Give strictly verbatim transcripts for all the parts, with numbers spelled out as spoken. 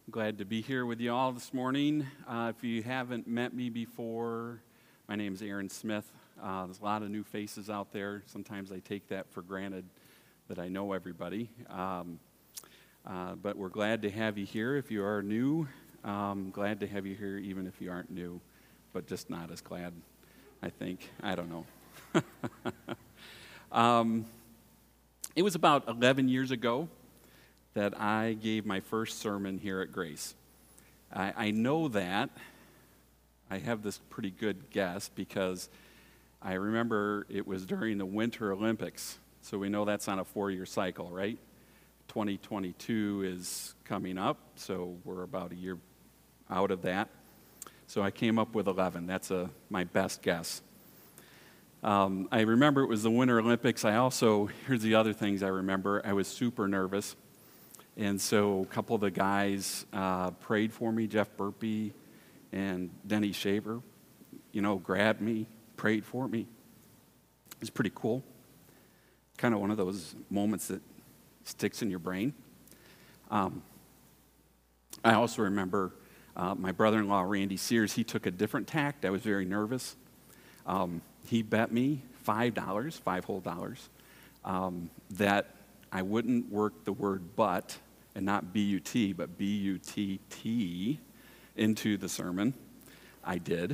Glad to be here with you all this morning. Uh, if you haven't met me before, my name is Aaron Smith. Uh, there's a lot of new faces out there. Sometimes I take that for granted that I know everybody. Um, uh, but we're glad to have you here. If you are new, um, glad to have you here even if you aren't new, but just not as glad, I think. I don't know. um, it was about eleven years ago that I gave my first sermon here at Grace. I, I know that. I have this pretty good guess because I remember it was during the Winter Olympics. So we know that's on a four-year cycle, right? twenty twenty-two is coming up, so we're about a year out of that. So I came up with eleven. That's a, my best guess. Um, I remember it was the Winter Olympics. I also, here's the other things I remember. I was super nervous. And so a couple of the guys uh, prayed for me, Jeff Burpee and Denny Shaver, you know, grabbed me, prayed for me. It was pretty cool. Kind of one of those moments that sticks in your brain. Um, I also remember uh, my brother-in-law, Randy Sears, he took a different tact. I was very nervous. Um, he bet me five dollars, five whole dollars, um, that I wouldn't work the word but, and not B U T, but B U T T into the sermon. I did.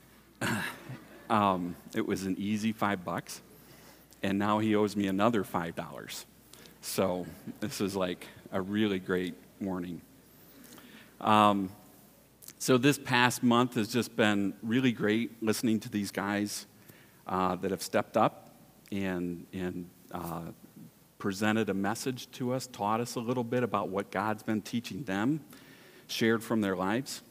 um, it was an easy five bucks, and now he owes me another five dollars. So this is like a really great morning. Um, so this past month has just been really great listening to these guys uh, that have stepped up and and uh, presented a message to us, taught us a little bit about what God's been teaching them, shared from their lives.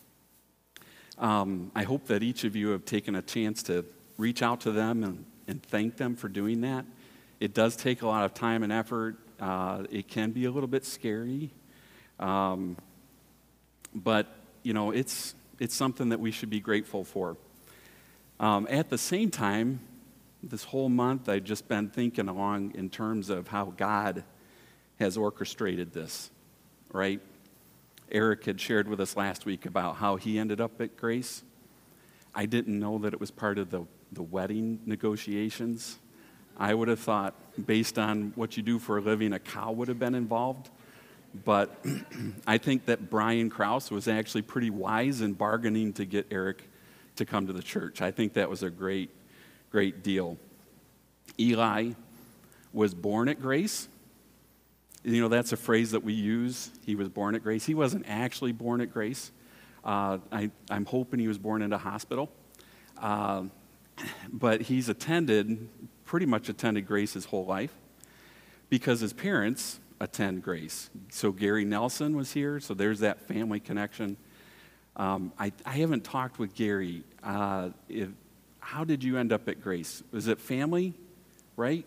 Um, I hope that each of you have taken a chance to reach out to them and, and thank them for doing that. It does take a lot of time and effort. Uh, it can be a little bit scary. Um, but, you know, it's, it's something that we should be grateful for. Um, at the same time, this whole month, I've just been thinking along in terms of how God has orchestrated this, right? Eric had shared with us last week about how he ended up at Grace. I didn't know that it was part of the, the wedding negotiations. I would have thought, based on what you do for a living, a cow would have been involved. But I think that Brian Krause was actually pretty wise in bargaining to get Eric to come to the church. I think that was a great Great deal. Eli was born at Grace. You know, that's a phrase that we use. He was born at Grace. He wasn't actually born at Grace. Uh, I, I'm hoping he was born in a hospital. Uh, but he's attended, pretty much attended Grace his whole life because his parents attend Grace. So Gary Nelson was here, so there's that family connection. Um, I, I haven't talked with Gary. Uh, if, How did you end up at Grace? Was it family, right?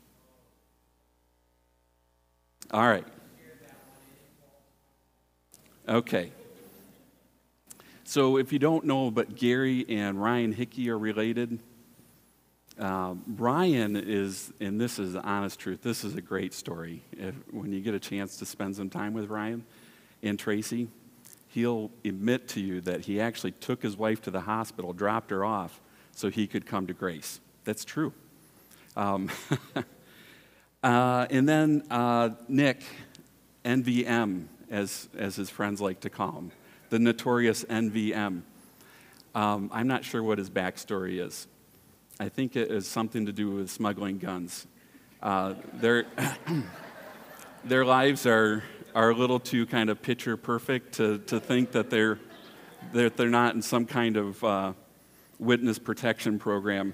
All right. Okay. So if you don't know, but Gary and Ryan Hickey are related. Um, Ryan is, and this is the honest truth, this is a great story. If, when you get a chance to spend some time with Ryan and Tracy, he'll admit to you that he actually took his wife to the hospital, dropped her off, so he could come to Grace. That's true. Um, uh, and then uh, Nick, N V M, as, as his friends like to call him, the notorious N V M. Um, I'm not sure what his backstory is. I think it is something to do with smuggling guns. Uh, their, their lives are, are a little too kind of picture perfect to, to think that they're, that they're not in some kind of uh, witness protection program.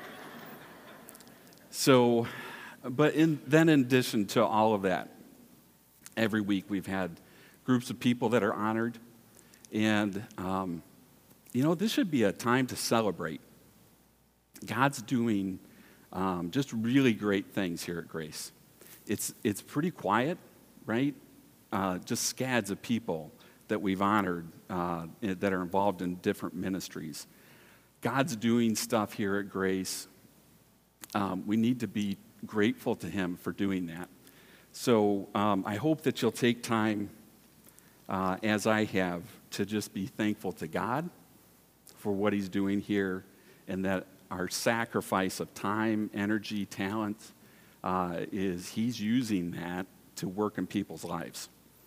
So, but in, then in addition to all of that, every week we've had groups of people that are honored. And, um, you know, this should be a time to celebrate. God's doing um, just really great things here at Grace. It's, it's pretty quiet, right? Uh, just scads of people that we've honored uh, that are involved in different ministries. God's doing stuff here at Grace. Um, we need to be grateful to him for doing that. So um, I hope that you'll take time uh, as I have, to just be thankful to God for what he's doing here, and that our sacrifice of time, energy, talent, uh, is he's using that to work in people's lives.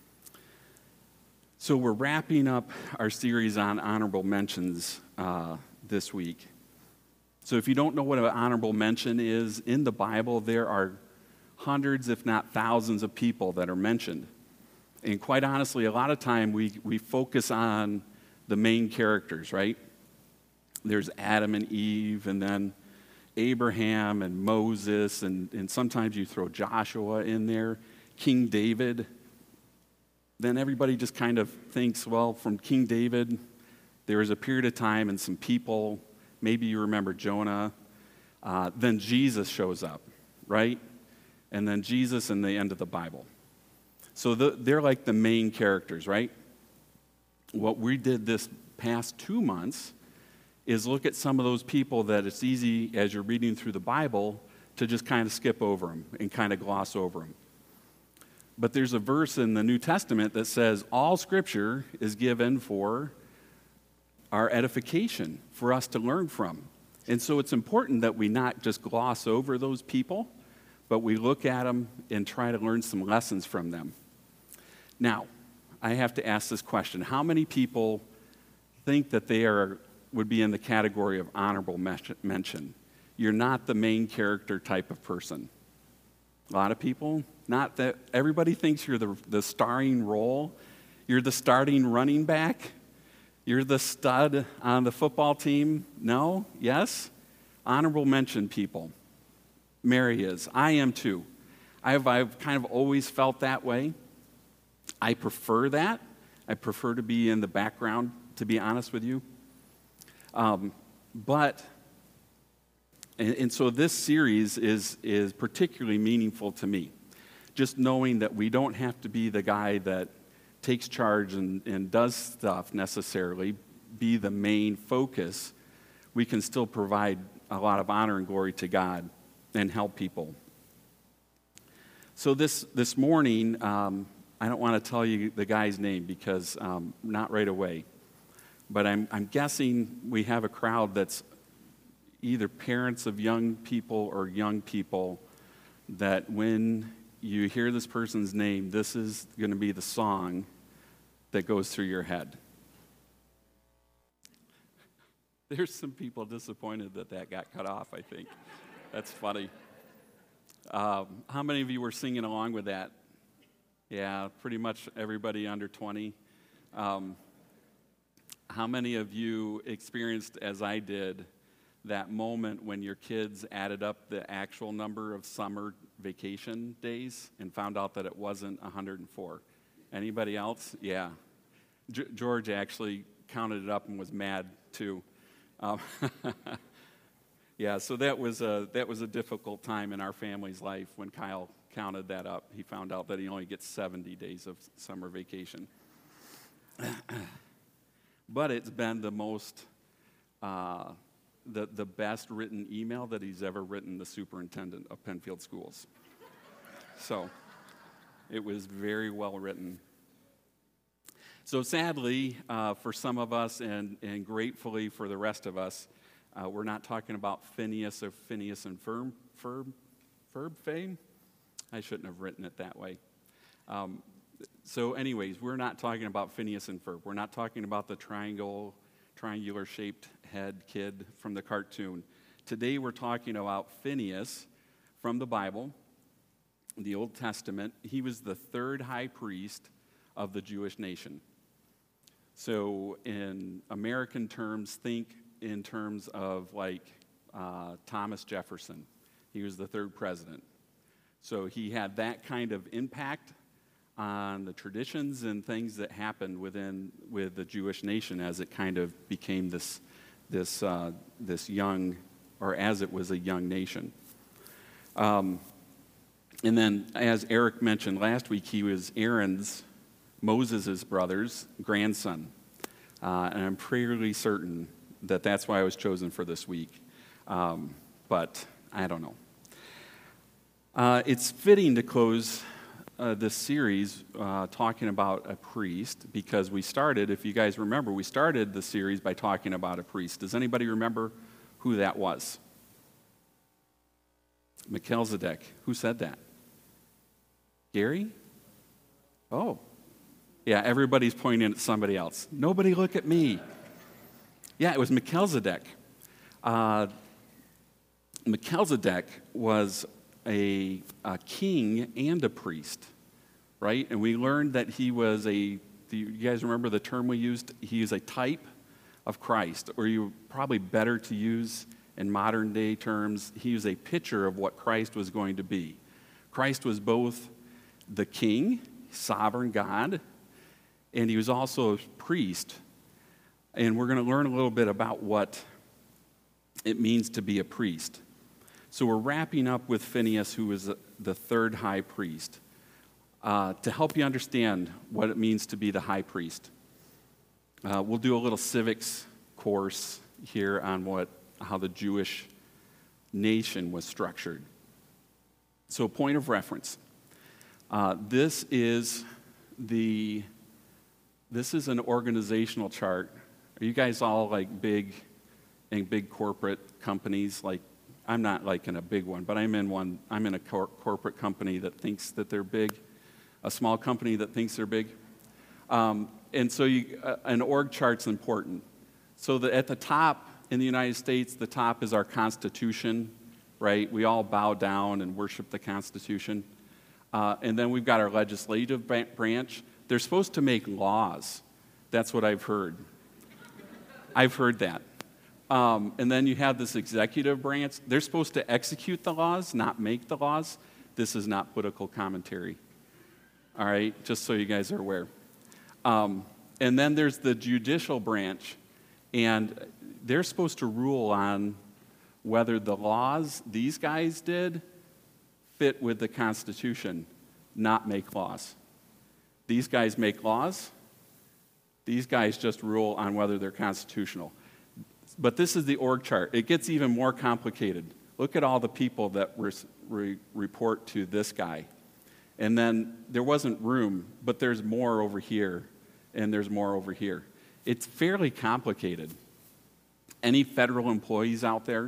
So we're wrapping up our series on honorable mentions uh, this week. So if you don't know what an honorable mention is, in the Bible there are hundreds, if not thousands, of people that are mentioned. And quite honestly, a lot of time we, we focus on the main characters, right? There's Adam and Eve, and then Abraham and Moses, and, and sometimes you throw Joshua in there, King David. Then everybody just kind of thinks, well, from King David, there was a period of time and some people, maybe you remember Jonah. Uh, then Jesus shows up, right? And then Jesus and the end of the Bible. So the, they're like the main characters, right? What we did this past two months is look at some of those people that it's easy, as you're reading through the Bible, to just kind of skip over them and kind of gloss over them. But there's a verse in the New Testament that says all Scripture is given for our edification, for us to learn from. And so it's important that we not just gloss over those people, but we look at them and try to learn some lessons from them. Now, I have to ask this question. How many people think that they are would be in the category of honorable mention? You're not the main character type of person. A lot of people, not that everybody thinks you're the, the starring role. You're the starting running back. You're the stud on the football team. No? Yes? Honorable mention people. Mary is. I am too. I've, I've kind of always felt that way. I prefer that. I prefer to be in the background, to be honest with you. Um, but, and, and so this series is, is particularly meaningful to me. Just knowing that we don't have to be the guy that takes charge and, and does stuff necessarily, be the main focus. We can still provide a lot of honor and glory to God and help people. So this, this morning, um, I don't want to tell you the guy's name because um, not right away. But I'm, I'm guessing we have a crowd that's either parents of young people or young people that when you hear this person's name, this is going to be the song that goes through your head. There's some people disappointed that that got cut off, I think. That's funny. Um, how many of you were singing along with that? Yeah, pretty much everybody under twenty. Um, How many of you experienced, as I did, that moment when your kids added up the actual number of summer vacation days and found out that it wasn't one hundred four? Anybody else? Yeah. G- George actually counted it up and was mad, too. Um, yeah, so that was, a, that was a difficult time in our family's life when Kyle counted that up. He found out that he only gets seventy days of summer vacation. But it's been the most, uh, the, the best written email that he's ever written the superintendent of Penfield Schools. So it was very well written. So sadly, uh, for some of us and, and gratefully for the rest of us, uh, we're not talking about Phineas or Phineas and Ferb, Ferb, Ferb fame. I shouldn't have written it that way. Um, So anyways, we're not talking about Phineas and Ferb. We're not talking about the triangle, triangular-shaped head kid from the cartoon. Today we're talking about Phineas from the Bible, the Old Testament. He was the third high priest of the Jewish nation. So in American terms, think in terms of like uh, Thomas Jefferson. He was the third president. So he had that kind of impact on the traditions and things that happened within with the Jewish nation as it kind of became this this uh, this young, or as it was a young nation. Um, and then, as Eric mentioned last week, he was Aaron's, Moses' brother's grandson, uh, and I'm pretty certain that that's why I was chosen for this week. Um, but I don't know. Uh, it's fitting to close uh, this series uh, talking about a priest because we started, if you guys remember, we started the series by talking about a priest. Does anybody remember who that was? Melchizedek. Who said that? Gary? Oh. Yeah, everybody's pointing at somebody else. Nobody look at me. Yeah, it was Melchizedek. Uh, Melchizedek was a, a king and a priest, right? And we learned that he was a, do you guys remember the term we used? He is a type of Christ, or you probably better to use in modern day terms, he was a picture of what Christ was going to be. Christ was both the king, sovereign God, and he was also a priest. And we're going to learn a little bit about what it means to be a priest. So we're wrapping up with Phineas, who was the third high priest, uh, to help you understand what it means to be the high priest. Uh, we'll do a little civics course here on what how the Jewish nation was structured. So, point of reference. Uh, this is the this is an organizational chart. Are you guys all like big in big corporate companies? Like, I'm not like in a big one, but I'm in one. I'm in a cor- corporate company that thinks that they're big, a small company that thinks they're big. Um, and so, you, uh, an org chart's important. So that at the top in the United States, the top is our Constitution, right? We all bow down and worship the Constitution. Uh, and then we've got our legislative branch. They're supposed to make laws. That's what I've heard. I've heard that. Um, and then you have this executive branch. They're supposed to execute the laws, not make the laws. This is not political commentary. All right, just so you guys are aware. Um, and then there's the judicial branch, and they're supposed to rule on whether the laws these guys did fit with the Constitution, not make laws. These guys make laws. These guys just rule on whether they're constitutional. But this is the org chart. It gets even more complicated. Look at all the people that re- re- report to this guy. And then there wasn't room, but there's more over here, and there's more over here. It's fairly complicated. Any federal employees out there?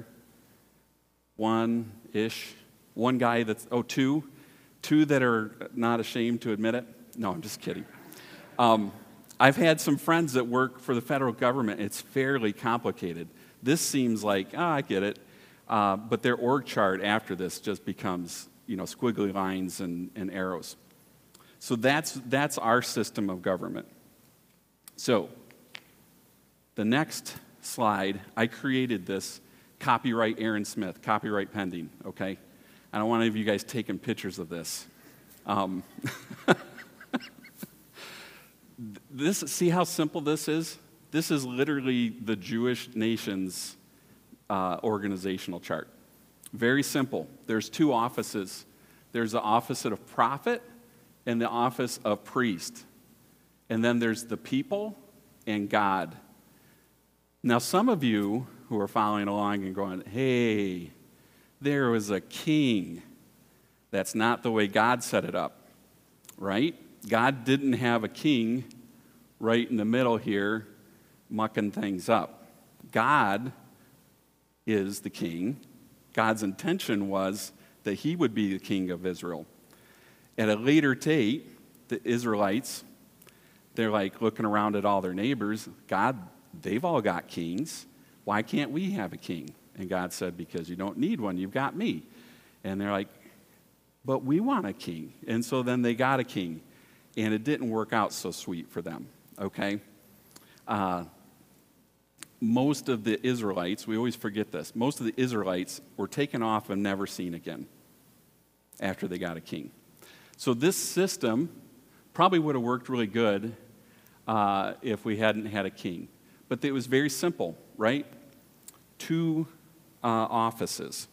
One-ish. One guy that's, oh, two? Two that are not ashamed to admit it? No, I'm just kidding. Um, I've had some friends that work for the federal government. It's fairly complicated. This seems like, oh, I get it. Uh, but their org chart after this just becomes, you know, squiggly lines and, and arrows. So that's, that's our system of government. So the next slide, I created this, copyright Aaron Smith, copyright pending, okay? I don't want any of you guys taking pictures of this. Um, this, see how simple this is? This is literally the Jewish nation's uh, organizational chart. Very simple. There's two offices. There's the office of prophet and the office of priest. And then there's the people and God. Now, some of you who are following along and going, hey, there was a king. That's not the way God set it up, right? God didn't have a king right in the middle here mucking things up. God is the king. God's intention was that he would be the king of Israel. At a later date, the Israelites, they're like looking around at all their neighbors. God, they've all got kings. Why can't we have a king? And God said, because you don't need one, you've got me. And they're like, but we want a king. And so then they got a king. And it didn't work out so sweet for them, okay? Uh, most of the Israelites, we always forget this, most of the Israelites were taken off and never seen again after they got a king. So this system probably would have worked really good uh, if we hadn't had a king. But it was very simple, right? Two uh, offices,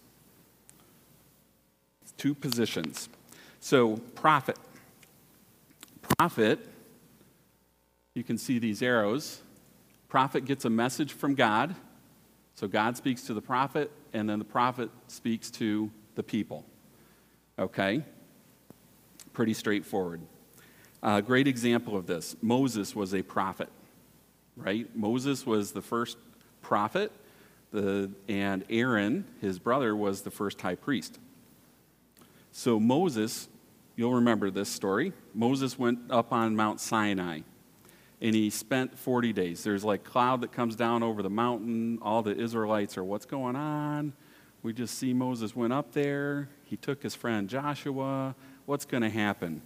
two positions. So prophet. Prophet, you can see these arrows. Prophet gets a message from God. So God speaks to the prophet, and then the prophet speaks to the people. Okay? Pretty straightforward. A great example of this, Moses was a prophet, right? Moses was the first prophet, the, and Aaron, his brother, was the first high priest. So Moses, you'll remember this story, Moses went up on Mount Sinai, and he spent forty days. There's like cloud that comes down over the mountain. All the Israelites are, what's going on? We just see Moses went up there. He took his friend Joshua. What's going to happen?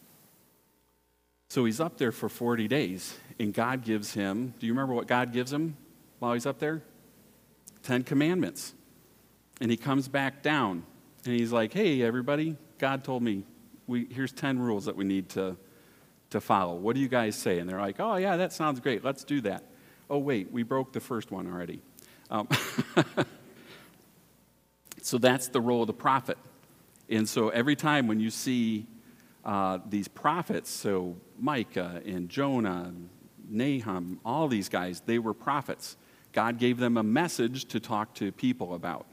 So he's up there for forty days, and God gives him, do you remember what God gives him while he's up there? Ten Commandments. And he comes back down, and he's like, hey, everybody, God told me, we, here's ten rules that we need to, to follow. What do you guys say? And they're like, oh, yeah, that sounds great. Let's do that. Oh, wait, we broke the first one already. Um, so that's the role of the prophet. And so every time when you see uh, these prophets, so Micah and Jonah, Nahum, all these guys, they were prophets. God gave them a message to talk to people about.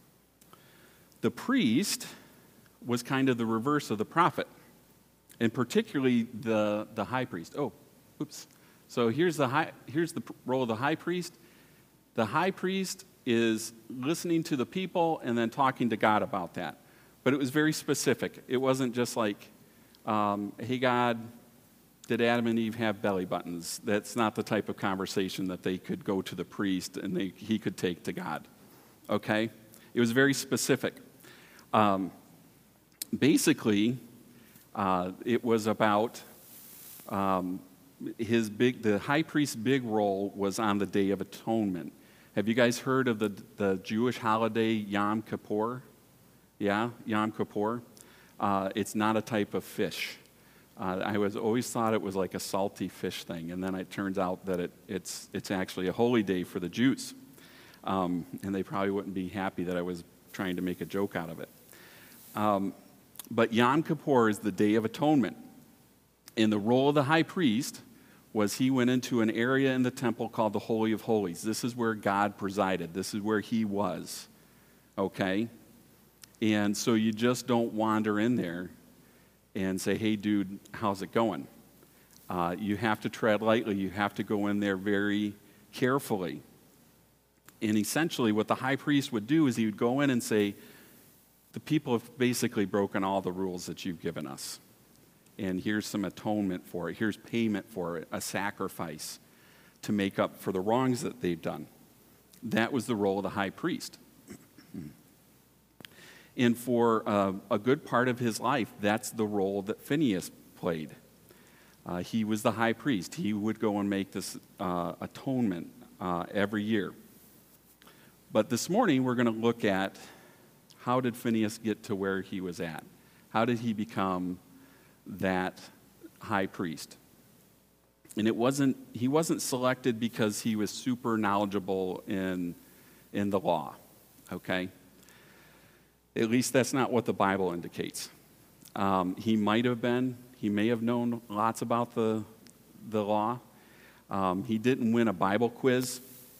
The priest was kind of the reverse of the prophet, and particularly the, the high priest. Oh, oops. So here's the high, here's the role of the high priest. The high priest is listening to the people and then talking to God about that. But it was very specific. It wasn't just like, um, hey, God, did Adam and Eve have belly buttons? That's not the type of conversation that they could go to the priest and they, he could take to God. Okay? It was very specific. Um, basically, uh, it was about um, his big, the high priest's big role was on the Day of Atonement. Have you guys heard of the, the Jewish holiday Yom Kippur? Yeah, Yom Kippur. Uh, it's not a type of fish. Uh, I was always thought it was like a salty fish thing, and then it turns out that it, it's, it's actually a holy day for the Jews. Um, and they probably wouldn't be happy that I was trying to make a joke out of it. Um, but Yom Kippur is the Day of Atonement. And the role of the high priest was he went into an area in the temple called the Holy of Holies. This is where God presided. This is where he was. Okay? And so you just don't wander in there and say, hey, dude, how's it going? Uh, you have to tread lightly. You have to go in there very carefully. And essentially what the high priest would do is he would go in and say, the people have basically broken all the rules that you've given us. And here's some atonement for it. Here's payment for it, a sacrifice to make up for the wrongs that they've done. That was the role of the high priest. And for uh, a good part of his life, that's the role that Phineas played. Uh, he was the high priest. He would go and make this uh, atonement uh, every year. But this morning, we're going to look at how did Phineas get to where he was at? How did he become that high priest? And it wasn't, he wasn't selected because he was super knowledgeable in, in the law, okay? At least that's not what the Bible indicates. Um, he might have been, he may have known lots about the, the law. Um, he didn't win a Bible quiz.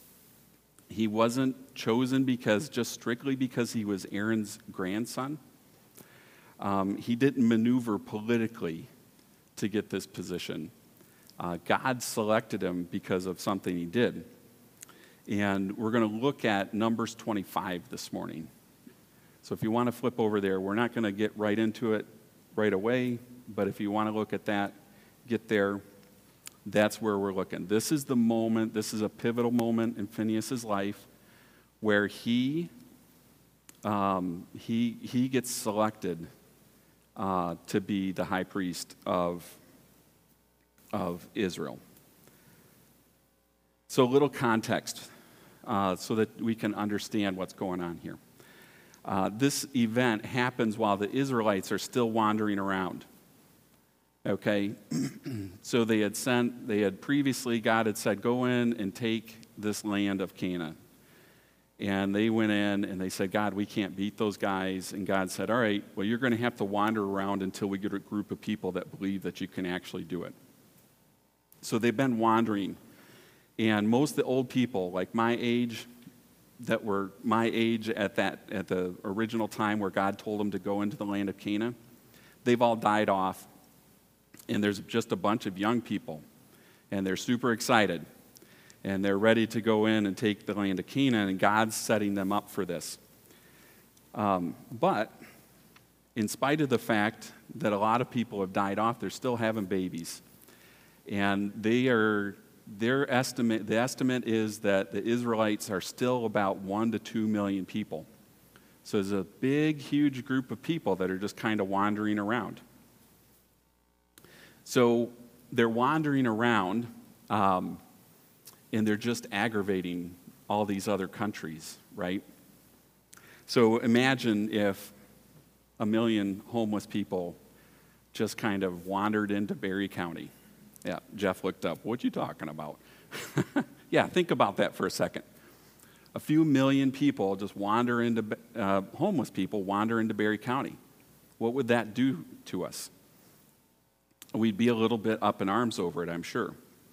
He wasn't chosen because, just strictly because he was Aaron's grandson. Um, he didn't maneuver politically to get this position. Uh, God selected him because of something he did. And we're going to look at Numbers twenty-five this morning. So if you want to flip over there, we're not going to get right into it right away, but if you want to look at that, get there. That's where we're looking. This is the moment, this is a pivotal moment in Phineas' life where he, um, he, he gets selected uh, to be the high priest of, of Israel. So a little context uh, so that we can understand what's going on here. Uh, this event happens while the Israelites are still wandering around. Okay, so they had sent, they had previously, God had said, go in and take this land of Canaan. And they went in and they said, God, we can't beat those guys. And God said, all right, well, you're going to have to wander around until we get a group of people that believe that you can actually do it. So they've been wandering. And most of the old people, like my age, that were my age at that at the original time where God told them to go into the land of Canaan, they've all died off, and there's just a bunch of young people, and they're super excited, and they're ready to go in and take the land of Canaan, and God's setting them up for this. Um, but in spite of the fact that a lot of people have died off, they're still having babies. And they are, their estimate, the estimate is that the Israelites are still about one to two million people. So there's a big, huge group of people that are just kind of wandering around. So they're wandering around, um, and they're just aggravating all these other countries, right? So imagine if a million homeless people just kind of wandered into Barry County. Yeah, Jeff looked up. What you talking about? Yeah, think about that for a second. A few million people just wander into, uh, homeless people wander into Barry County. What would that do to us? We'd be a little bit up in arms over it, I'm sure.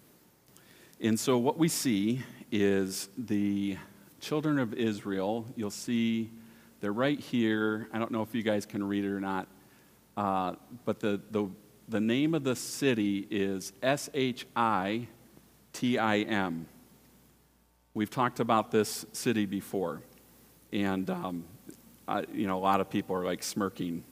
And so what we see is the children of Israel. You'll see they're right here. I don't know if you guys can read it or not, uh, but the, the, the name of the city is S H I T I M. We've talked about this city before, and um, I, you know, a lot of people are like smirking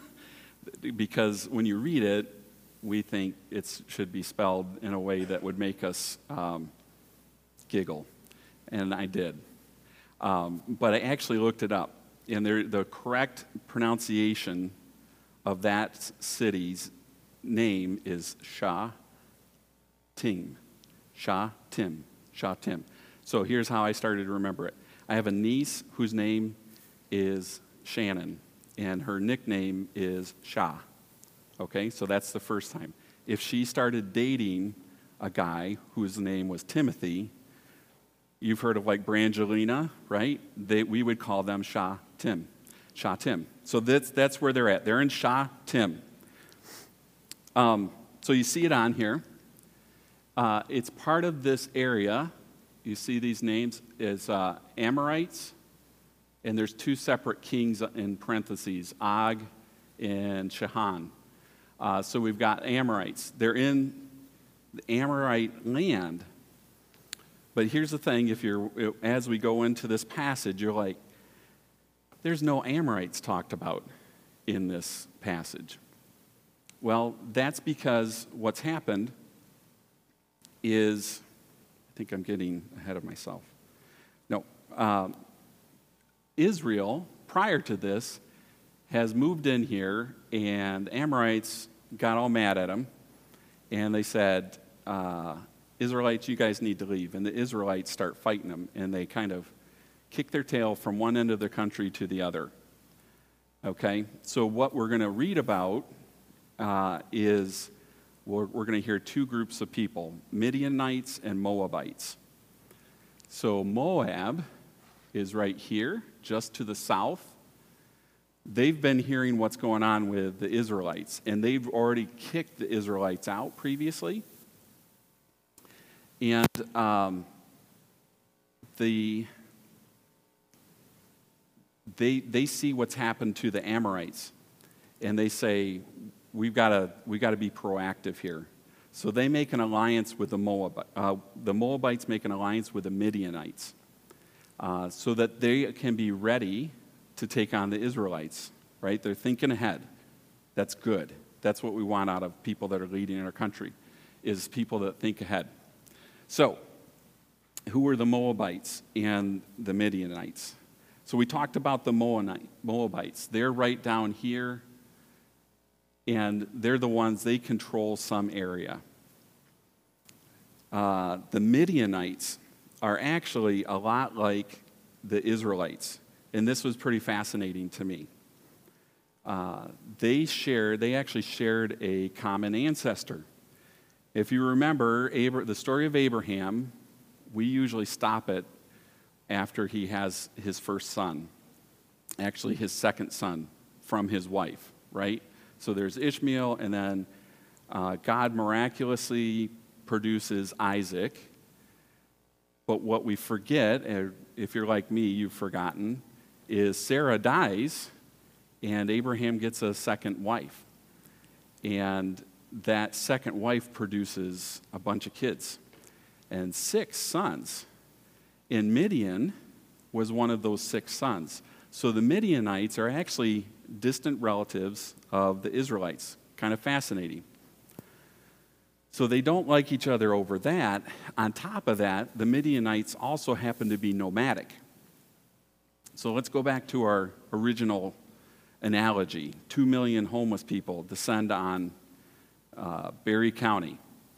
because when you read it, we think it should be spelled in a way that would make us um, giggle, and I did. Um, but I actually looked it up, and there, the correct pronunciation of that city's name is Sha-Tim. Sha-Tim. Sha-Tim. So here's how I started to remember it. I have a niece whose name is Shannon, and her nickname is Sha. Okay, so that's the first time. If she started dating a guy whose name was Timothy, you've heard of like Brangelina, right? They, we would call them Sha-Tim. Sha-Tim. So that's, that's where they're at. They're in Sha-Tim. Um, so you see it on here. Uh, it's part of this area. You see these names is uh, Amorites, and there's two separate kings in parentheses, Og and Shahan. Uh, so we've got Amorites. They're in the Amorite land. But here's the thing, if you're, as we go into this passage, you're like, there's no Amorites talked about in this passage. Well, that's because what's happened is, I think I'm getting ahead of myself. No, um, Israel, prior to this, has moved in here, and the Amorites got all mad at him, and they said, uh, Israelites, you guys need to leave. And the Israelites start fighting them, and they kind of kick their tail from one end of the country to the other. Okay? So what we're going to read about uh, is we're, we're going to hear two groups of people, Midianites and Moabites. So Moab is right here, just to the south. They've been hearing what's going on with the Israelites, and they've already kicked the Israelites out previously. And um, the they they see what's happened to the Amorites, and they say, we've got to we've got to be proactive here. So they make an alliance with the Moab. Uh, the Moabites make an alliance with the Midianites, uh, so that they can be ready to take on the Israelites, right? They're thinking ahead. That's good. That's what we want out of people that are leading in our country, is people that think ahead. So, who were the Moabites and the Midianites? So we talked about the Moabites. They're right down here, and they're the ones, they control some area. Uh, the Midianites are actually a lot like the Israelites. And this was pretty fascinating to me. Uh, they shared, they actually shared a common ancestor. If you remember Abra- the story of Abraham, we usually stop it after he has his first son, actually his second son from his wife, right? So there's Ishmael, and then uh, God miraculously produces Isaac. But what we forget, if you're like me, you've forgotten, is Sarah dies, and Abraham gets a second wife. And that second wife produces a bunch of kids and six sons. And Midian was one of those six sons. So the Midianites are actually distant relatives of the Israelites. Kind of fascinating. So they don't like each other over that. On top of that, the Midianites also happen to be nomadic. So let's go back to our original analogy. Two million homeless people descend on uh, Berry County.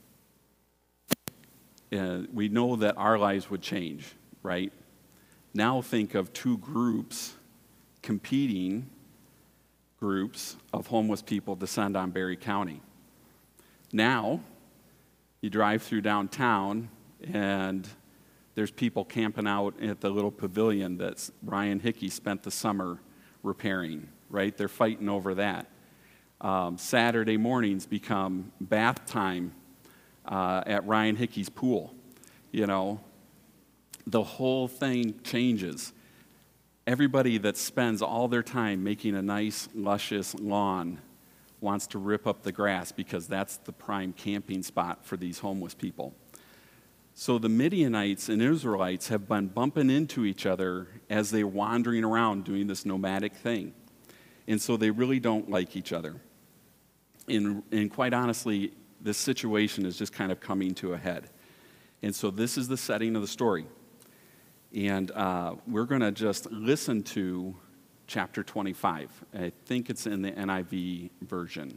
Uh, we know that our lives would change, right? Now think of two groups, competing groups of homeless people descend on Berry County. Now, you drive through downtown, and there's people camping out at the little pavilion that Ryan Hickey spent the summer repairing, right? They're fighting over that. Um, Saturday mornings become bath time uh, at Ryan Hickey's pool. You know, the whole thing changes. Everybody that spends all their time making a nice, luscious lawn wants to rip up the grass because that's the prime camping spot for these homeless people. So the Midianites and Israelites have been bumping into each other as they're wandering around doing this nomadic thing. And so they really don't like each other. And, and quite honestly, this situation is just kind of coming to a head. And so this is the setting of the story. And uh, we're going to just listen to chapter twenty-five. I think it's in the N I V version.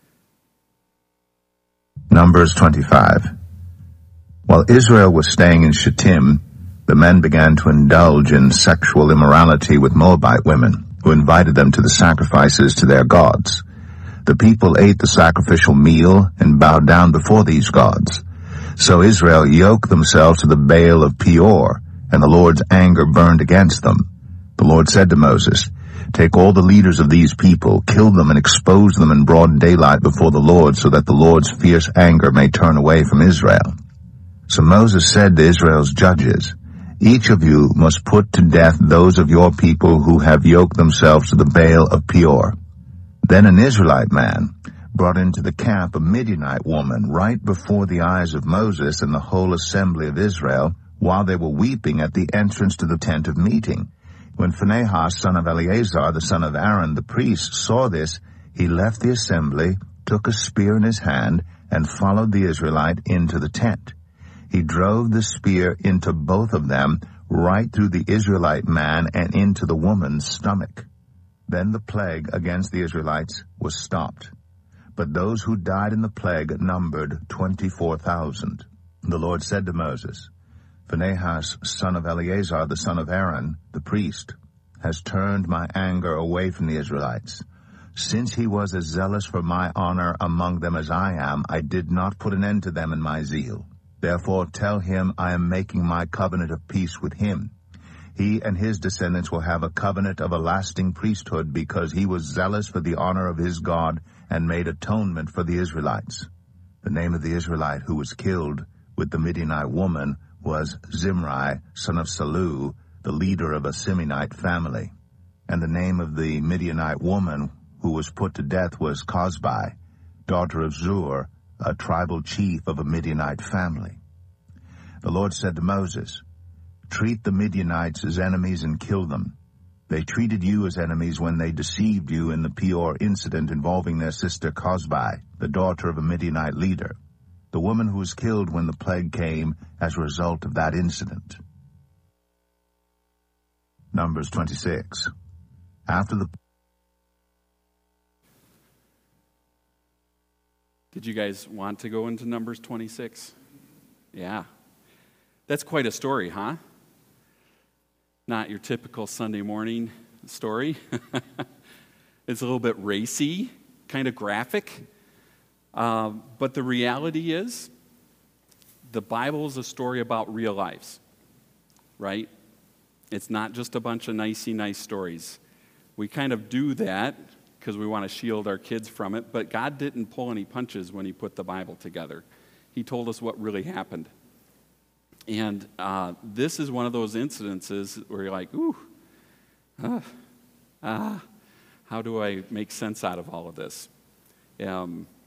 Numbers twenty-five. While Israel was staying in Shittim, the men began to indulge in sexual immorality with Moabite women, who invited them to the sacrifices to their gods. The people ate the sacrificial meal and bowed down before these gods. So Israel yoked themselves to the Baal of Peor, and the Lord's anger burned against them. The Lord said to Moses, "Take all the leaders of these people, kill them and expose them in broad daylight before the Lord, so that the Lord's fierce anger may turn away from Israel." So Moses said to Israel's judges, "Each of you must put to death those of your people who have yoked themselves to the Baal of Peor." Then an Israelite man brought into the camp a Midianite woman right before the eyes of Moses and the whole assembly of Israel, while they were weeping at the entrance to the tent of meeting. When Phinehas, son of Eleazar, the son of Aaron, the priest, saw this, he left the assembly, took a spear in his hand, and followed the Israelite into the tent. He drove the spear into both of them, right through the Israelite man and into the woman's stomach. Then the plague against the Israelites was stopped. But those who died in the plague numbered twenty-four thousand. The Lord said to Moses, "Phinehas, son of Eleazar, the son of Aaron, the priest, has turned my anger away from the Israelites. Since he was as zealous for my honor among them as I am, I did not put an end to them in my zeal. Therefore tell him I am making my covenant of peace with him. He and his descendants will have a covenant of a lasting priesthood, because he was zealous for the honor of his God and made atonement for the Israelites." The name of the Israelite who was killed with the Midianite woman was Zimri, son of Salu, the leader of a Simeonite family. And the name of the Midianite woman who was put to death was Cosbi, daughter of Zur, a tribal chief of a Midianite family. The Lord said to Moses, "Treat the Midianites as enemies and kill them. They treated you as enemies when they deceived you in the Peor incident involving their sister Cosbi, the daughter of a Midianite leader, the woman who was killed when the plague came as a result of that incident." Numbers twenty-six. After the Did you guys want to go into Numbers twenty-six? Yeah. That's quite a story, huh? Not your typical Sunday morning story. It's a little bit racy, kind of graphic. Uh, but the reality is, the Bible is a story about real lives, right? It's not just a bunch of nicey nice stories. We kind of do that because we want to shield our kids from it, but God didn't pull any punches when he put the Bible together. He told us what really happened. And uh, this is one of those incidences where you're like, ooh, ah, ah, how do I make sense out of all of this? Um,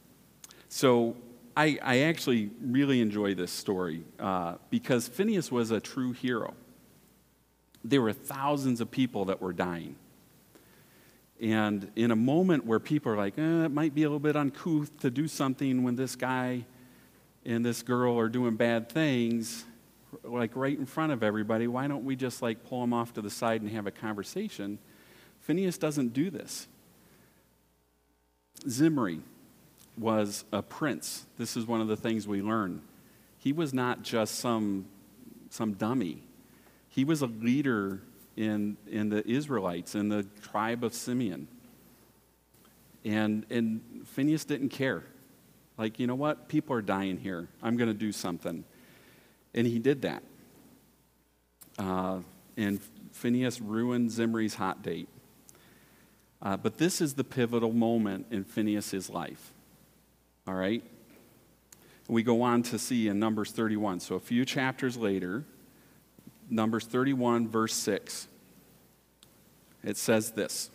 So I, I actually really enjoy this story uh, because Phineas was a true hero. There were thousands of people that were dying. And in a moment where people are like, eh, it might be a little bit uncouth to do something when this guy and this girl are doing bad things, like right in front of everybody, why don't we just like pull them off to the side and have a conversation? Phineas doesn't do this. Zimri was a prince. This is one of the things we learn. He was not just some, some dummy. He was a leader in, in the Israelites, in the tribe of Simeon. And, and Phineas didn't care. Like, you know what? People are dying here. I'm going to do something. And he did that. Uh, and Phineas ruined Zimri's hot date. Uh, but this is the pivotal moment in Phineas's life. All right? We go on to see in Numbers thirty-one. So a few chapters later, Numbers thirty-one, verse six. It says this.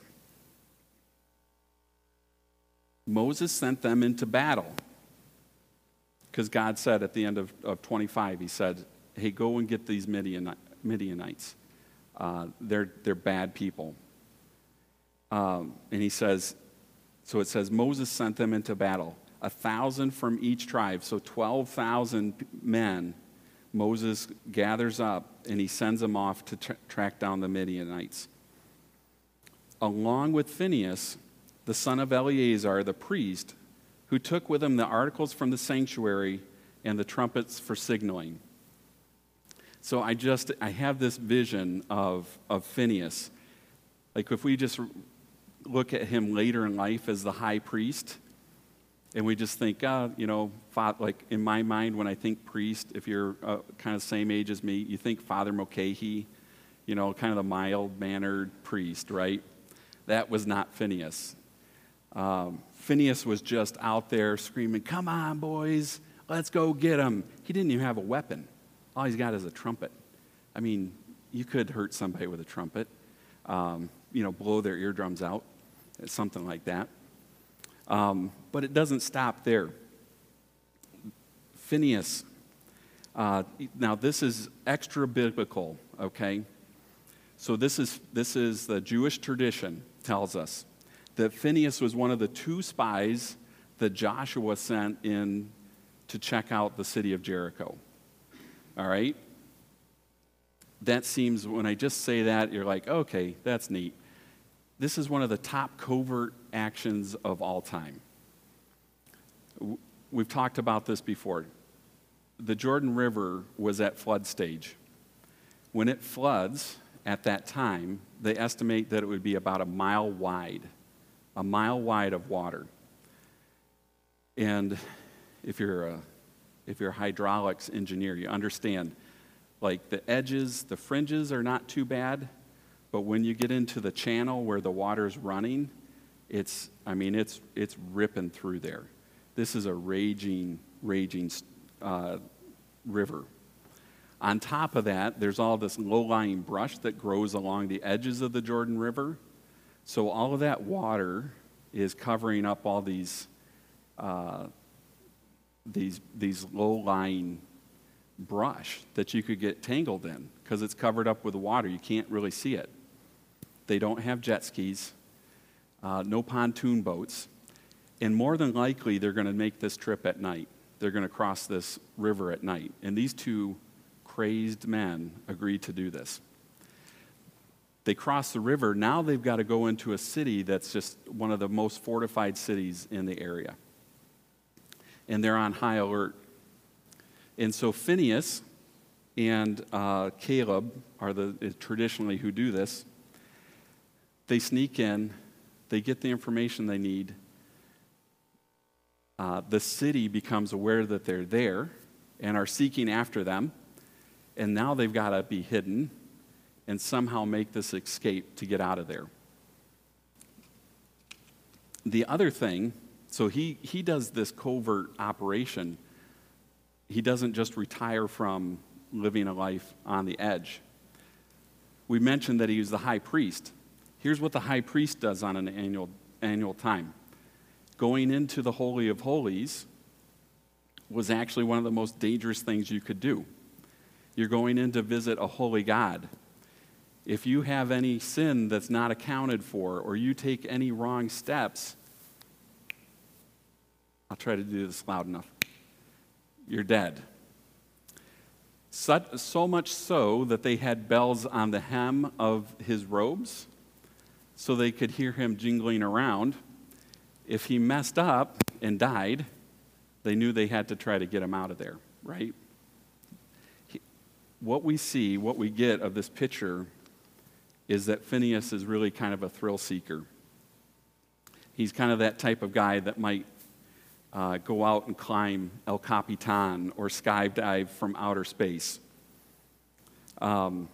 Moses sent them into battle. Because God said at the end of, of twenty-five, he said, hey, go and get these Midian, Midianites. Uh, they're, they're bad people. Um, and he says, so it says, Moses sent them into battle. A thousand from each tribe, so twelve thousand men Moses gathers up, and he sends them off to tra- track down the Midianites. Along with Phinehas, the son of Eleazar, the priest, who took with him the articles from the sanctuary and the trumpets for signaling. So I just, I have this vision of, of Phinehas. Like if we just look at him later in life as the high priest, and we just think, uh, you know, like in my mind, when I think priest, if you're uh, kind of same age as me, you think Father Mulcahy, you know, kind of the mild-mannered priest, right? That was not Phinehas. Um, Phinehas was just out there screaming, come on, boys, let's go get him. He didn't even have a weapon. All he's got is a trumpet. I mean, you could hurt somebody with a trumpet, um, you know, blow their eardrums out, something like that. Um, but it doesn't stop there. Phinehas, uh, now this is extra biblical, okay? So this is this is the Jewish tradition tells us that Phinehas was one of the two spies that Joshua sent in to check out the city of Jericho. All right? That seems, when I just say that, you're like, okay, that's neat. This is one of the top covert actions of all time. We've talked about this before. The Jordan River was at flood stage. When it floods at that time, they estimate that it would be about a mile wide, a mile wide of water. And if you're a, if you're a hydraulics engineer, you understand, like the edges, the fringes are not too bad, but when you get into the channel where the water's running, it's, I mean, it's it's ripping through there. This is a raging, raging uh, river. On top of that, there's all this low-lying brush that grows along the edges of the Jordan River. So all of that water is covering up all these uh, these these low-lying brush that you could get tangled in because it's covered up with water. You can't really see it. They don't have jet skis, uh, no pontoon boats, and more than likely they're going to make this trip at night. They're going to cross this river at night, and these two crazed men agreed to do this. They cross the river. Now they've got to go into a city that's just one of the most fortified cities in the area, and they're on high alert. And so Phinehas and uh, Caleb are the traditionally who do this. They sneak in, they get the information they need. Uh, the city becomes aware that they're there and are seeking after them. And now they've got to be hidden and somehow make this escape to get out of there. The other thing, so he, he does this covert operation. He doesn't just retire from living a life on the edge. We mentioned that he was the high priest. Here's what the high priest does on an annual annual time. Going into the Holy of Holies was actually one of the most dangerous things you could do. You're going in to visit a holy God. If you have any sin that's not accounted for, or you take any wrong steps, I'll try to do this loud enough, you're dead. So, so much so that they had bells on the hem of his robes so they could hear him jingling around. If he messed up and died, they knew they had to try to get him out of there, right? He, what we see, what we get of this picture is that Phineas is really kind of a thrill seeker. He's kind of that type of guy that might uh, go out and climb El Capitan or skydive from outer space. Um,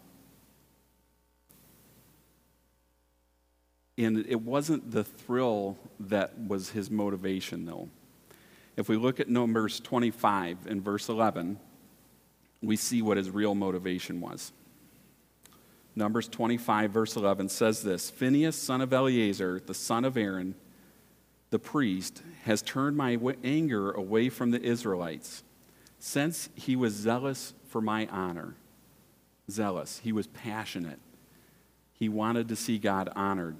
and it wasn't the thrill that was his motivation, though. If we look at Numbers twenty-five and verse eleven, we see what his real motivation was. Numbers twenty-five, verse eleven says this, Phinehas, son of Eleazar, the son of Aaron, the priest, has turned my anger away from the Israelites, since he was zealous for my honor. Zealous. He was passionate. He wanted to see God honored.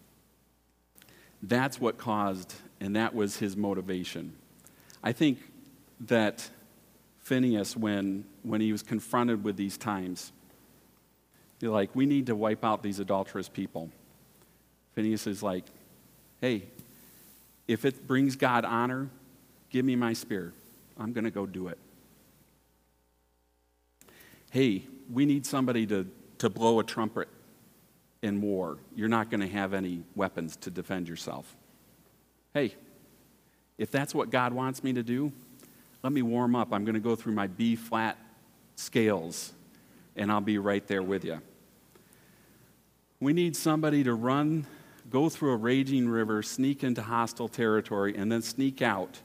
That's what caused, and that was his motivation. I think that Phineas, when, when he was confronted with these times, you're like, we need to wipe out these adulterous people. Phineas is like, hey, if it brings God honor, give me my spear. I'm going to go do it. Hey, we need somebody to, to blow a trumpet in war. You're not going to have any weapons to defend yourself. Hey, if that's what God wants me to do, let me warm up. I'm going to go through my B-flat scales, and I'll be right there with you. We need somebody to run, go through a raging river, sneak into hostile territory, and then sneak out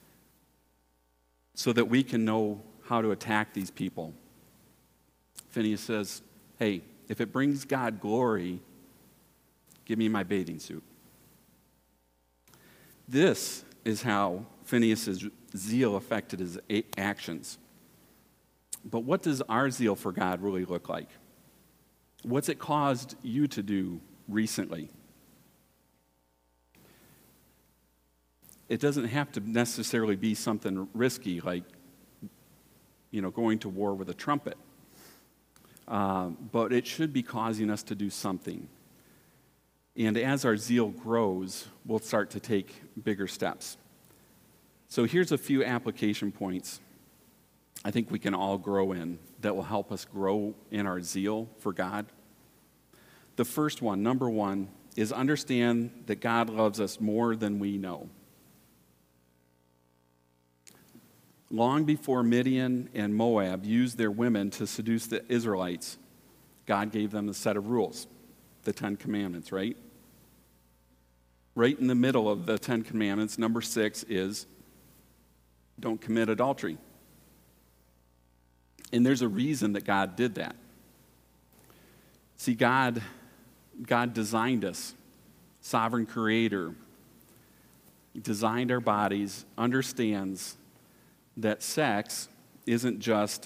so that we can know how to attack these people. Phineas says, hey, if it brings God glory, give me my bathing suit. This is how Phineas' zeal affected his actions. But what does our zeal for God really look like? What's it caused you to do recently? It doesn't have to necessarily be something risky like, you know, going to war with a trumpet. Uh, but it should be causing us to do something. And as our zeal grows, we'll start to take bigger steps. So here's a few application points I think we can all grow in that will help us grow in our zeal for God. The first one, number one, is understand that God loves us more than we know. Long before Midian and Moab used their women to seduce the Israelites, God gave them a set of rules, the Ten Commandments, right? Right in the middle of the Ten Commandments, number six is, don't commit adultery. And there's a reason that God did that. See, God, God designed us, sovereign creator. He designed our bodies, understands that sex isn't just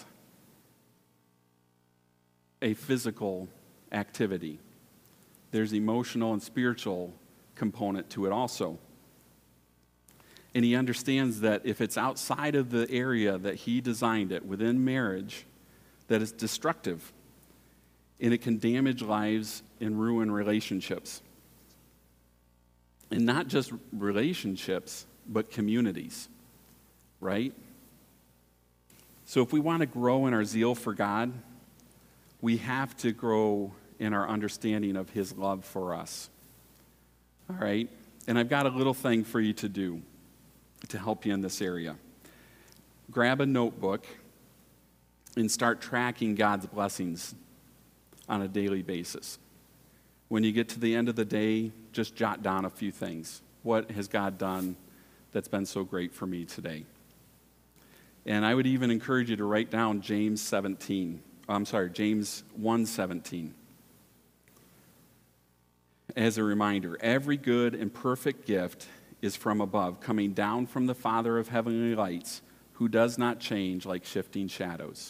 a physical activity. There's emotional and spiritual component to it also. And he understands that if it's outside of the area that he designed it, within marriage, that it's destructive. And it can damage lives and ruin relationships. And not just relationships, but communities, right? So if we want to grow in our zeal for God, we have to grow in our understanding of his love for us. All right? And I've got a little thing for you to do to help you in this area. Grab a notebook and start tracking God's blessings on a daily basis. When you get to the end of the day, just jot down a few things. What has God done that's been so great for me today? And I would even encourage you to write down James seventeen. I'm sorry, James one seventeen. As a reminder, every good and perfect gift is from above, coming down from the Father of heavenly lights, who does not change like shifting shadows.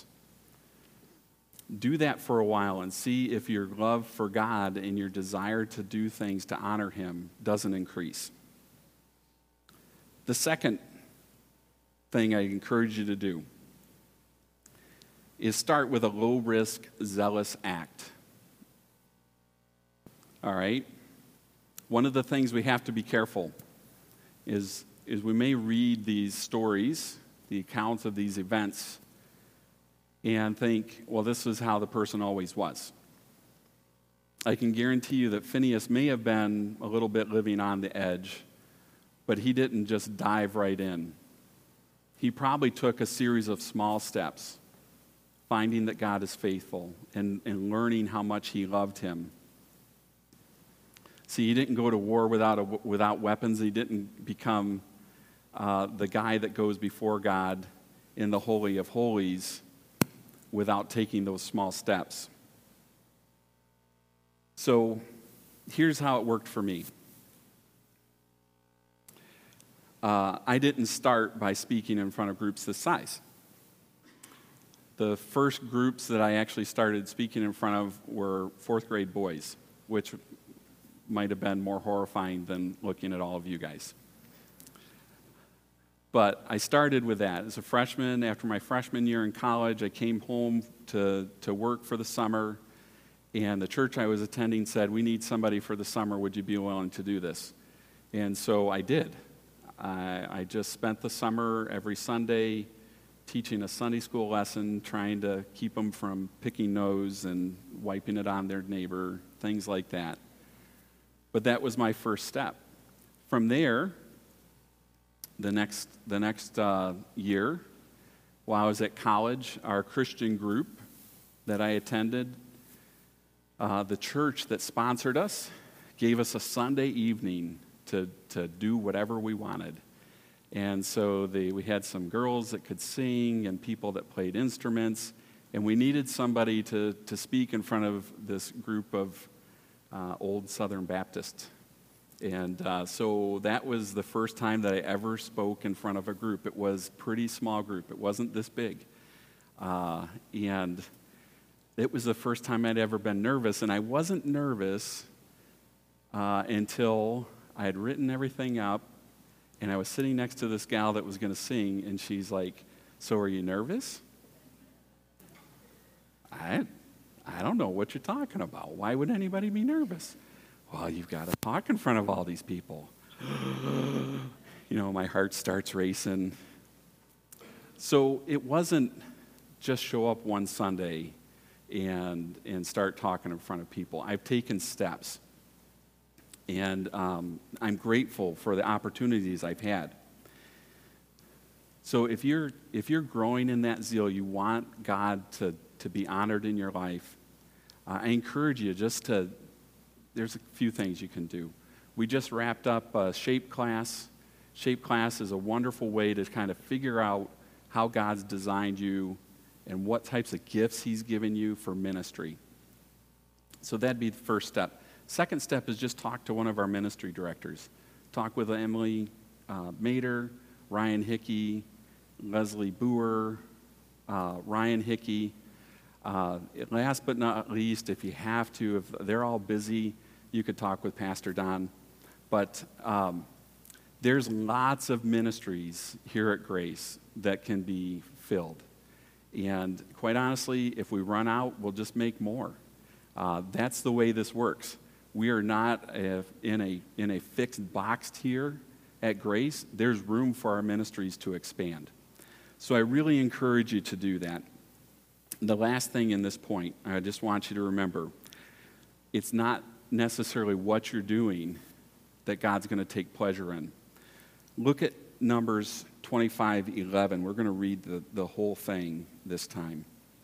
Do that for a while and see if your love for God and your desire to do things to honor him doesn't increase. The second thing I encourage you to do is start with a low-risk, zealous act. All right? One of the things we have to be careful is, is we may read these stories, the accounts of these events, and think, well, this is how the person always was. I can guarantee you that Phineas may have been a little bit living on the edge, but he didn't just dive right in. He probably took a series of small steps, finding that God is faithful and, and learning how much he loved him. See, he didn't go to war without, a, without weapons. He didn't become uh, the guy that goes before God in the Holy of Holies without taking those small steps. So here's how it worked for me. Uh, I didn't start by speaking in front of groups this size. The first groups that I actually started speaking in front of were fourth grade boys, which might have been more horrifying than looking at all of you guys. But I started with that. As a freshman, after my freshman year in college, I came home to, to work for the summer, and the church I was attending said, we need somebody for the summer. Would you be willing to do this? And so I did. I, I just spent the summer every Sunday teaching a Sunday school lesson, trying to keep them from picking nose and wiping it on their neighbor, things like that. But that was my first step. From there, the next, the next uh, year, while I was at college, our Christian group that I attended, uh, the church that sponsored us gave us a Sunday evening to, to do whatever we wanted. And so they, we had some girls that could sing and people that played instruments, and we needed somebody to, to speak in front of this group of uh, old Southern Baptists. And uh, so that was the first time that I ever spoke in front of a group. It was a pretty small group. It wasn't this big. Uh, and it was the first time I'd ever been nervous, and I wasn't nervous uh, until I had written everything up, and I was sitting next to this gal that was going to sing, and she's like, so are you nervous? I, I don't know what you're talking about. Why would anybody be nervous? Well, you've got to talk in front of all these people. You know, my heart starts racing. So it wasn't just show up one Sunday and, and start talking in front of people. I've taken steps. And um, I'm grateful for the opportunities I've had. So if you're if you're growing in that zeal, you want God to, to be honored in your life, uh, I encourage you just to, there's a few things you can do. We just wrapped up a SHAPE class. SHAPE class is a wonderful way to kind of figure out how God's designed you and what types of gifts he's given you for ministry. So that'd be the first step. Second step is just talk to one of our ministry directors. Talk with Emily uh, Mater, Ryan Hickey, Leslie Boer, uh, Ryan Hickey. Uh, last but not least, if you have to, if they're all busy, you could talk with Pastor Don. But um, there's lots of ministries here at Grace that can be filled. And quite honestly, if we run out, we'll just make more. Uh, that's the way this works. We are not a, in a in a fixed box here at Grace. There's room for our ministries to expand. So I really encourage you to do that. The last thing in this point, I just want you to remember, it's not necessarily what you're doing that God's going to take pleasure in. Look at Numbers twenty-five eleven. We're going to read the, the whole thing this time.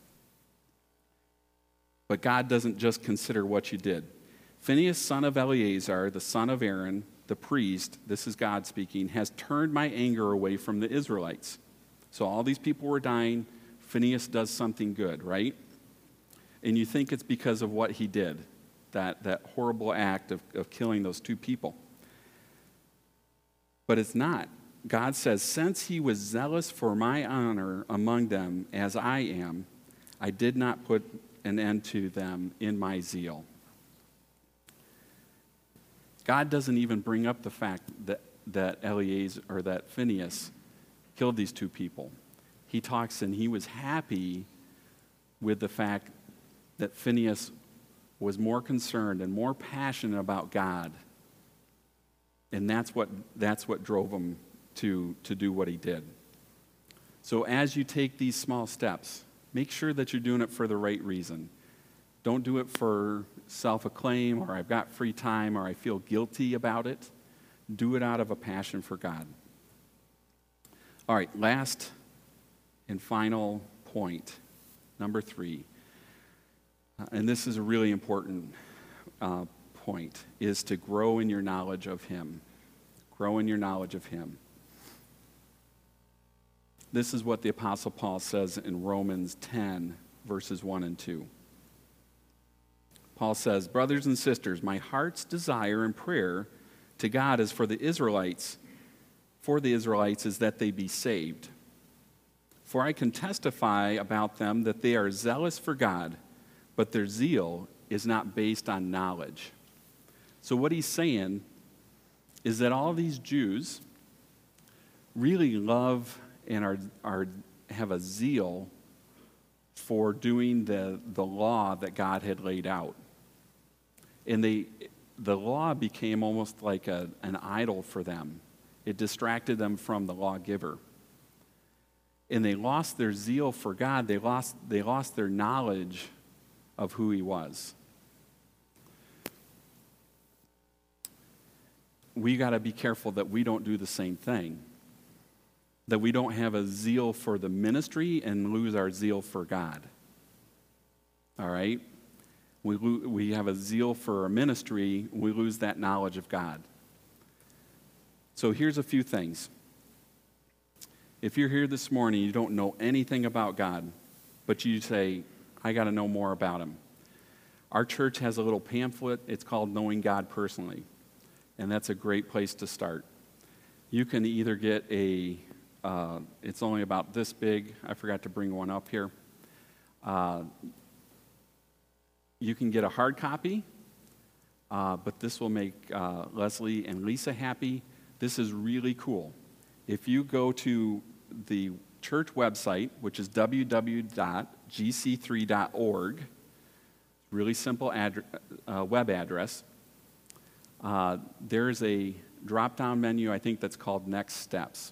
But God doesn't just consider what you did. Phinehas, son of Eleazar, the son of Aaron, the priest, this is God speaking, has turned my anger away from the Israelites. So all these people were dying. Phinehas does something good, right? And you think it's because of what he did, that, that horrible act of, of killing those two people. But it's not. God says, since he was zealous for my honor among them as I am, I did not put an end to them in my zeal. God doesn't even bring up the fact that, that Eleazar or that Phinehas killed these two people. He talks and he was happy with the fact that Phinehas was more concerned and more passionate about God. And that's what that's what drove him to, to do what he did. So as you take these small steps, make sure that you're doing it for the right reason. Don't do it for self-acclaim, or I've got free time, or I feel guilty about it. Do it out of a passion for God. All right, last and final point, number three, uh, and this is a really important uh, point, is to grow in your knowledge of him. Grow in your knowledge of him. This is what the Apostle Paul says in Romans ten, verses one and two. Paul says, brothers and sisters, my heart's desire and prayer to God is for the Israelites, for the Israelites is that they be saved. For I can testify about them that they are zealous for God, but their zeal is not based on knowledge. So what he's saying is that all these Jews really love and are, are have a zeal for doing the, the law that God had laid out. And they, the law became almost like a, an idol for them. It distracted them from the lawgiver. And they lost their zeal for God. They lost, they lost their knowledge of who he was. We got to be careful that we don't do the same thing. That we don't have a zeal for the ministry and lose our zeal for God. All right? We, lo- we have a zeal for our ministry, we lose that knowledge of God. So here's a few things. If you're here this morning, you don't know anything about God, but you say, I got to know more about him. Our church has a little pamphlet. It's called Knowing God Personally, and that's a great place to start. You can either get a, uh, it's only about this big. I forgot to bring one up here. Uh, You can get a hard copy, uh, but this will make uh, Leslie and Lisa happy. This is really cool. If you go to the church website, which is w w w dot g c three dot org, really simple addre- uh, web address, uh, there's a drop-down menu, I think, that's called Next Steps.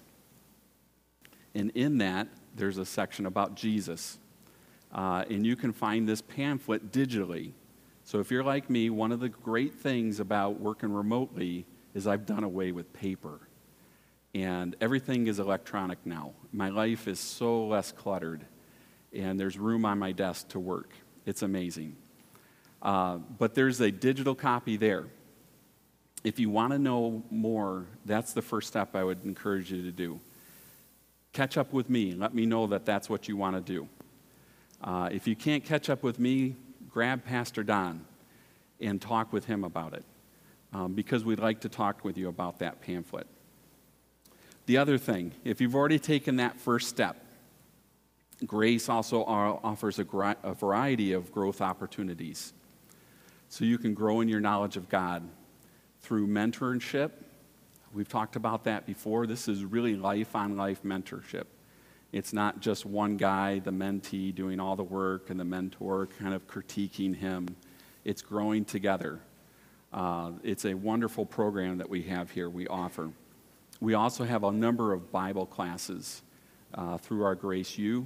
And in that, there's a section about Jesus. Uh, and you can find this pamphlet digitally. So if you're like me, one of the great things about working remotely is I've done away with paper. And everything is electronic now. My life is so less cluttered. And there's room on my desk to work. It's amazing. Uh, but there's a digital copy there. If you want to know more, that's the first step I would encourage you to do. Catch up with me. Let me know that that's what you want to do. Uh, if you can't catch up with me, grab Pastor Don and talk with him about it, um, because we'd like to talk with you about that pamphlet. The other thing, if you've already taken that first step, Grace also offers a, gr- a variety of growth opportunities. So you can grow in your knowledge of God through mentorship. We've talked about that before. This is really life-on-life mentorship. It's not just one guy, the mentee, doing all the work and the mentor kind of critiquing him. It's growing together. Uh, it's a wonderful program that we have here, we offer. We also have a number of Bible classes uh, through our Grace U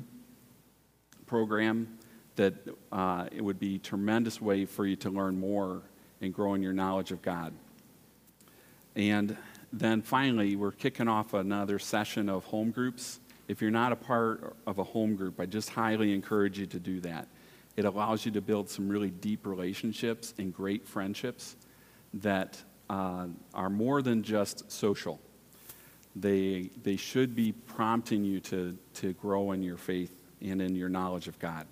program that uh, it would be a tremendous way for you to learn more and grow in your knowledge of God. And then finally, we're kicking off another session of home groups. If you're not a part of a home group, I just highly encourage you to do that. It allows you to build some really deep relationships and great friendships that uh, are more than just social. They, they should be prompting you to, to grow in your faith and in your knowledge of God.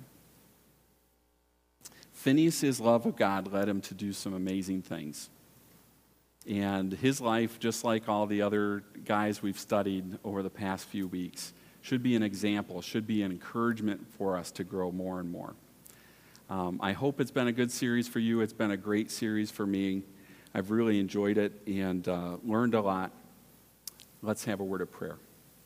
Phinehas' love of God led him to do some amazing things. And his life, just like all the other guys we've studied over the past few weeks, should be an example, should be an encouragement for us to grow more and more. Um, I hope it's been a good series for you. It's been a great series for me. I've really enjoyed it and uh, learned a lot. Let's have a word of prayer.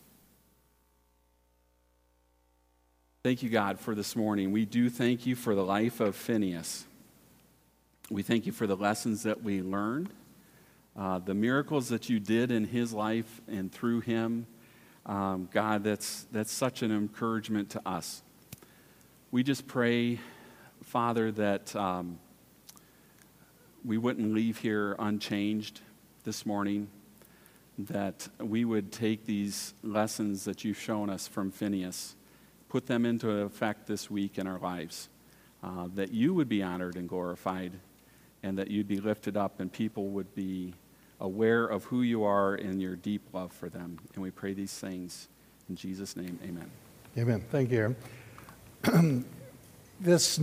Thank you, God, for this morning. We do thank you for the life of Phineas. We thank you for the lessons that we learned, uh, the miracles that you did in his life and through him. Um, God, that's, that's such an encouragement to us. We just pray, Father, that um, we wouldn't leave here unchanged this morning, that we would take these lessons that you've shown us from Phineas, put them into effect this week in our lives, uh, that you would be honored and glorified, and that you'd be lifted up, and people would be aware of who you are and your deep love for them. And we pray these things in Jesus' name, amen. Amen. Thank you, Aaron. This